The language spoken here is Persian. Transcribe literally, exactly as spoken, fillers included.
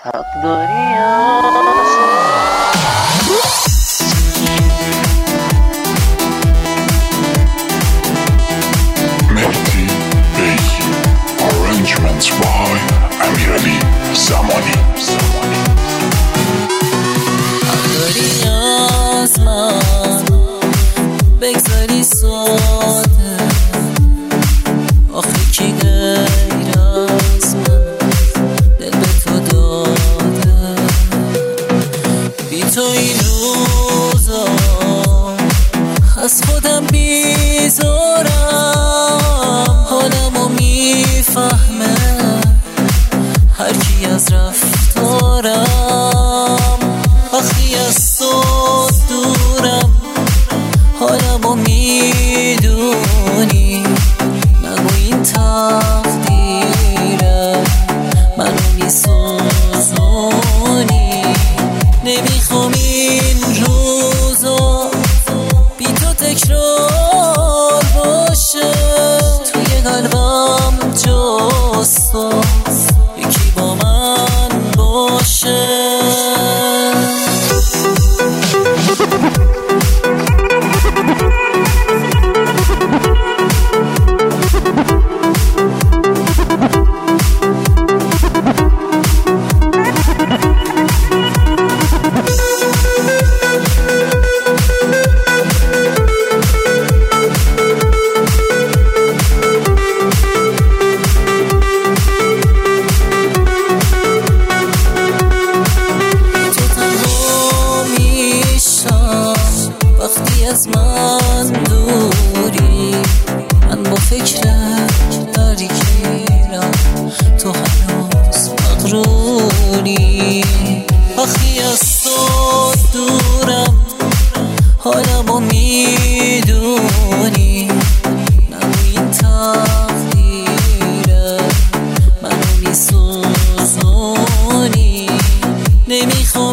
حق داری آسمان. مهدی بیگی Arrangements by امیرعلی زمانی. حق داری از من بگذاری ساده، آخه کی غیر از من دل به تو داده. بی تو این روزا از خودم بیزارم، حالمو میفهمه هر کی از رفتارم. وقتی از تو دورم حالمو میدونی، نگو این تقدیره منو میسوزونی. نمیخوام این روزا بی تو تکرار باشه، توی قلبم جز تو یکی با من باشه. وقتی از من دوری من با فکر درگیرم، تو هنوز مغروری. وقتی از تو دورم حالمو میدونی، نگو این تقدیره منو میسوزونی. نمیخوام